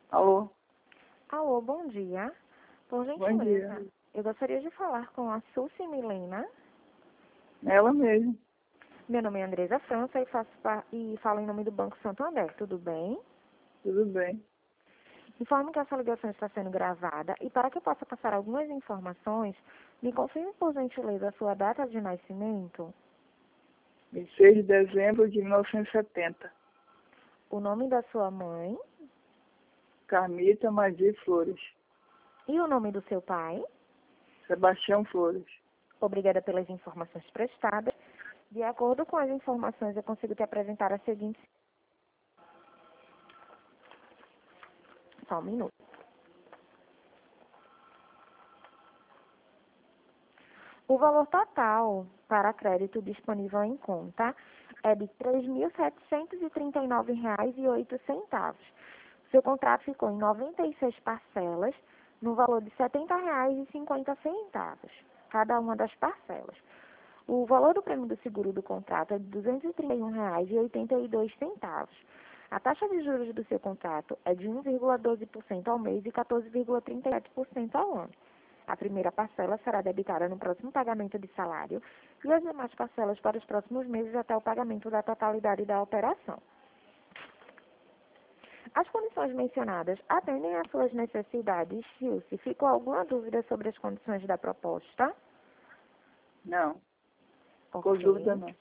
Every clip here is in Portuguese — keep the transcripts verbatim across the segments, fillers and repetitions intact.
Alô? Alô, bom dia. Por Bom gentileza, dia. eu gostaria de falar com a Suzy Milena. Ela mesmo. Meu nome é Andresa França e, faço pa- e falo em nome do Banco Santander, tudo bem? Tudo bem. Informo que essa ligação está sendo gravada e para que eu possa passar algumas informações, me confirme por gentileza a sua data de nascimento, vinte e seis de dezembro de mil novecentos e setenta. o nome da sua mãe Carmita Madir Flores. e o nome do seu pai. Sebastião Flores. Obrigada pelas informações prestadas. De acordo com as informações, eu consigo te apresentar a seguinte... Só um minuto. O valor total para crédito disponível em conta é de três mil setecentos e trinta e nove reais e oito centavos. Seu contrato ficou em noventa e seis parcelas, no valor de setenta reais e cinquenta centavos, cada uma das parcelas. O valor do prêmio do seguro do contrato é de duzentos e trinta e um reais e oitenta e dois centavos. A taxa de juros do seu contrato é de um vírgula doze por cento ao mês e quatorze vírgula trinta e sete por cento ao ano. A primeira parcela será debitada no próximo pagamento de salário e as demais parcelas para os próximos meses até o pagamento da totalidade da operação. As condições mencionadas atendem às suas necessidades. Se ficou alguma dúvida sobre as condições da proposta? Não. Com Ok. dúvida não.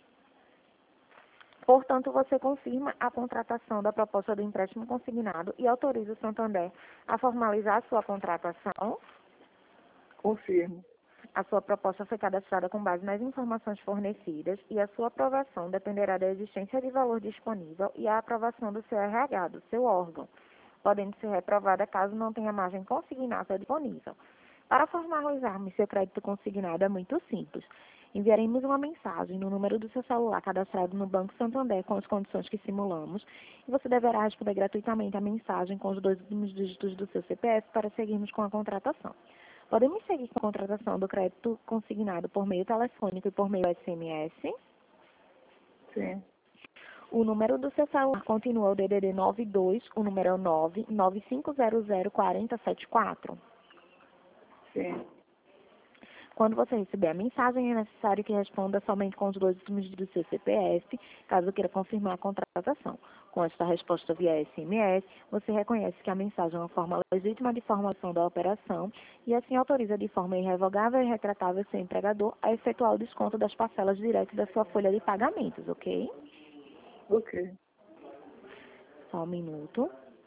Portanto, você confirma a contratação da proposta do empréstimo consignado e autoriza o Santander a formalizar a sua contratação. Confirmo. A sua proposta foi cadastrada com base nas informações fornecidas e a sua aprovação dependerá da existência de valor disponível e a aprovação do seu R H, do seu órgão, podendo ser reprovada caso não tenha margem consignada disponível. Para formalizarmos seu crédito consignado é muito simples. Enviaremos uma mensagem no número do seu celular cadastrado no Banco Santander com as condições que simulamos e você deverá responder gratuitamente a mensagem com os dois últimos dígitos do seu C P F para seguirmos com a contratação. Podemos seguir com a contratação do crédito consignado por meio telefônico e por meio S M S. Sim. O número do seu celular continua o D D D nove dois, o número é o nove nove cinco zero zero quatro zero sete quatro. Sim. Quando você receber a mensagem, é necessário que responda somente com os dois últimos dígitos do seu C P F, caso queira confirmar a contratação. Com esta resposta via S M S, você reconhece que a mensagem é uma forma legítima de formalização da operação e assim autoriza de forma irrevogável e retratável seu empregador a efetuar o desconto das parcelas diretas da sua folha de pagamentos, ok? Ok. Só um minuto.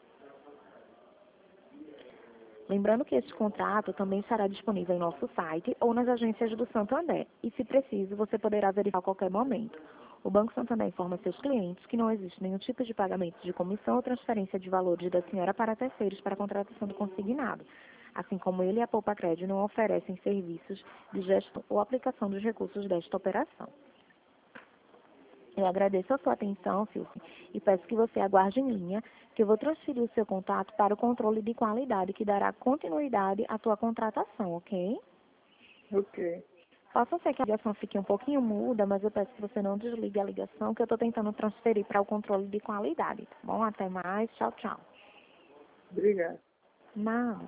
Lembrando que este contrato também estará disponível em nosso site ou nas agências do Santander. E, se preciso, você poderá verificar a qualquer momento. O Banco Santander informa seus clientes que não existe nenhum tipo de pagamento de comissão ou transferência de valores da senhora para terceiros para a contratação do consignado. Assim como ele e a Poupa Crédito não oferecem serviços de gestão ou aplicação dos recursos desta operação. Eu agradeço a sua atenção, Silvio, e peço que você aguarde em linha, que eu vou transferir o seu contato para o controle de qualidade, que dará continuidade à tua contratação, ok? Ok. Posso ser que a ligação fique um pouquinho muda, mas eu peço que você não desligue a ligação, que eu estou tentando transferir para o controle de qualidade, tá bom? Até mais, tchau, tchau. Obrigado. Não.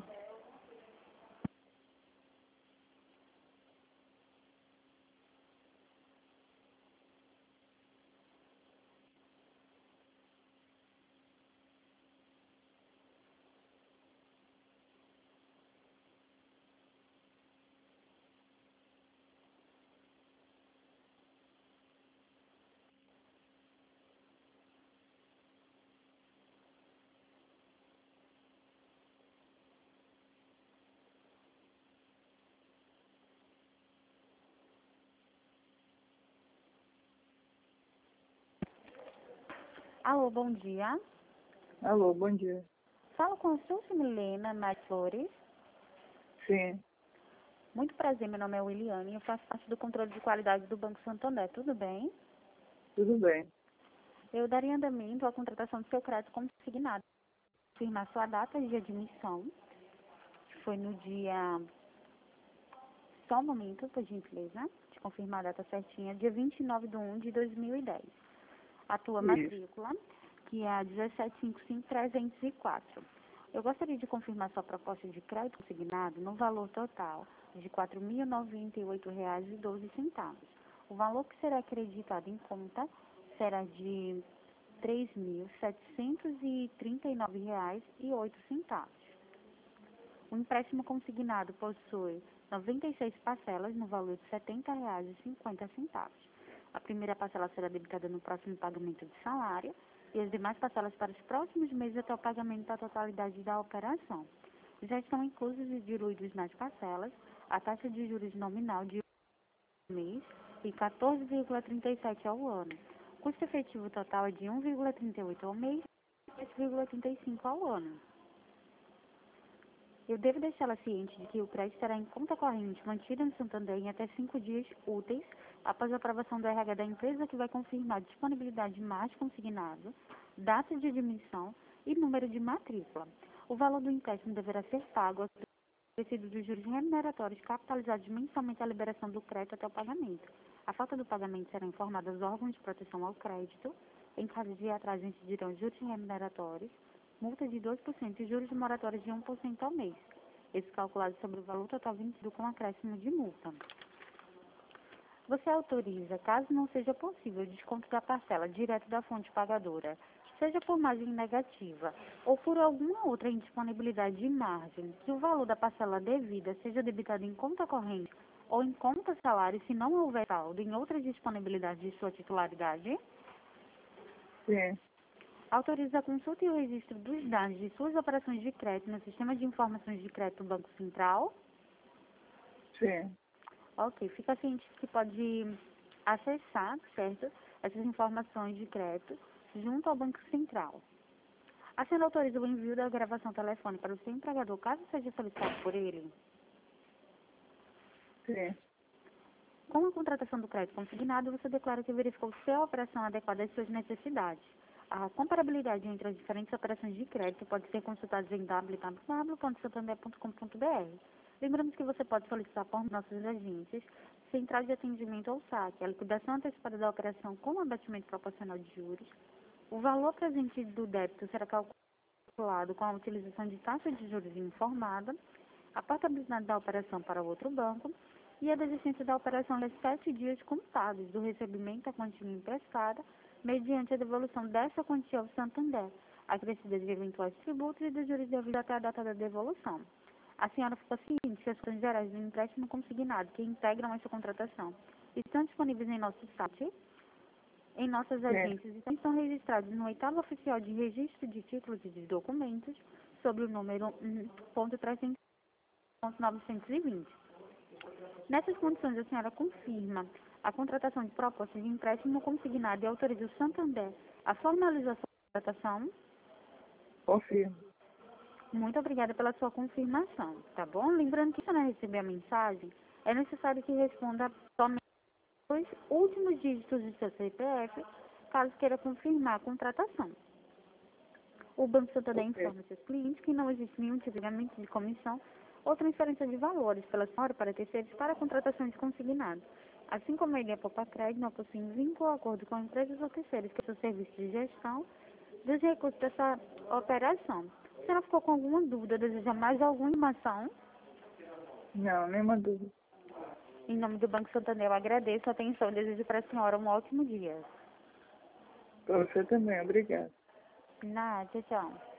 Alô, bom dia. Alô, bom dia. Falo com a Suzy Milena Madir Flores. Sim. Muito prazer, meu nome é Williane e eu faço parte do controle de qualidade do Banco Santander. Tudo bem? Tudo bem. Eu daria andamento à contratação do seu crédito consignado. Confirmar sua data de admissão, que foi no dia... Só um momento, por gentileza, de confirmar a data certinha, dia vinte e nove de um de dois mil e dez. A tua Isso. matrícula, que é a um sete cinco cinco três zero quatro. Eu gostaria de confirmar sua proposta de crédito consignado no valor total de quatro mil e noventa e oito reais e doze centavos. O valor que será acreditado em conta será de três mil setecentos e trinta e nove reais e oito centavos. O empréstimo consignado possui noventa e seis parcelas no valor de setenta reais e cinquenta centavos. A primeira parcela será debitada no próximo pagamento de salário e as demais parcelas para os próximos meses até o pagamento da totalidade da operação. Já estão inclusos e diluídos nas parcelas a taxa de juros nominal de um mês e quatorze vírgula trinta e sete ao ano. O custo efetivo total é de um vírgula trinta e oito ao mês e sete vírgula trinta e cinco ao ano. Eu devo deixá-la ciente de que o crédito será em conta corrente mantida no Santander em até cinco dias úteis após a aprovação do R H da empresa, que vai confirmar disponibilidade de margem consignado, data de admissão e número de matrícula. O valor do empréstimo deverá ser pago ao recebido dos juros remuneratórios capitalizados mensalmente à liberação do crédito até o pagamento. A falta do pagamento será informada aos órgãos de proteção ao crédito. Em caso de atraso, incidirão juros remuneratórios, multa de dois por cento e juros de moratórios de um por cento ao mês. Esse calculado sobre o valor total vencido com acréscimo de multa. Você autoriza, caso não seja possível, o desconto da parcela direto da fonte pagadora, seja por margem negativa ou por alguma outra indisponibilidade de margem, que o valor da parcela devida seja debitado em conta corrente ou em conta salário se não houver saldo em outra disponibilidade de sua titularidade? Sim. Autoriza a consulta e o registro dos dados de suas operações de crédito no Sistema de Informações de Crédito do Banco Central? Sim. Ok, fica ciente que pode acessar, certo, essas informações de crédito junto ao Banco Central. A senhora autoriza o envio da gravação telefônica para o seu empregador, caso seja solicitado por ele? Sim. Com a contratação do crédito consignado, você declara que verificou se a operação é adequada às suas necessidades. A comparabilidade entre as diferentes operações de crédito pode ser consultada em w w w ponto santander ponto com ponto b r. Lembramos que você pode solicitar por nossas agências, central de atendimento ou saque, a liquidação antecipada da operação com abatimento proporcional de juros. O valor presente do débito será calculado com a utilização de taxa de juros informada, a portabilidade da operação para outro banco e a desistência da operação em sete dias contados do recebimento da quantia emprestada, mediante a devolução dessa quantia ao Santander, acrescida de eventuais tributos e de juros devidos até a data da devolução. A senhora ficou ciente que as condições gerais do empréstimo consignado que integram essa contratação estão disponíveis em nosso site, em nossas agências e estão registrados no oitavo oficial de registro de títulos e de documentos, sob o número um ponto trezentos ponto novecentos e vinte. Nessas condições, a senhora confirma a contratação de proposta de empréstimo consignado e autoriza o Santander a formalização da contratação? Confirmo. Muito obrigada pela sua confirmação, tá bom? Lembrando que, se não receber a mensagem, é necessário que responda somente os últimos dígitos do seu C P F, caso queira confirmar a contratação. O Banco Santander Ok. informa seus clientes que não existe nenhum tipo de pagamento de comissão ou transferência de valores pela senhora para terceiros para a contratação de consignado. Assim como a Ilha Poupa Crédito não possui vínculo ou acordo com empresas ou terceiros que são serviços de gestão dos recursos dessa operação. A senhora ficou com alguma dúvida? Deseja mais alguma informação? Não, nenhuma dúvida. Em nome do Banco Santander, eu agradeço a atenção e desejo para a senhora um ótimo dia. Para você também, obrigado. Nada, tchau.